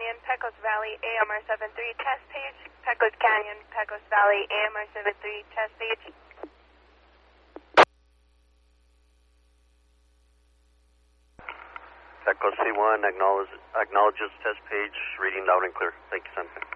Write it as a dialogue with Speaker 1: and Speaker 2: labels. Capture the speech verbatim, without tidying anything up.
Speaker 1: Canyon, Pecos Valley, A M R seventy-three, test page. Pecos Canyon, Pecos Valley, A M R seventy-three, test page.
Speaker 2: Pecos C one acknowledges, acknowledges test page, reading loud and clear. Thank you, Santa.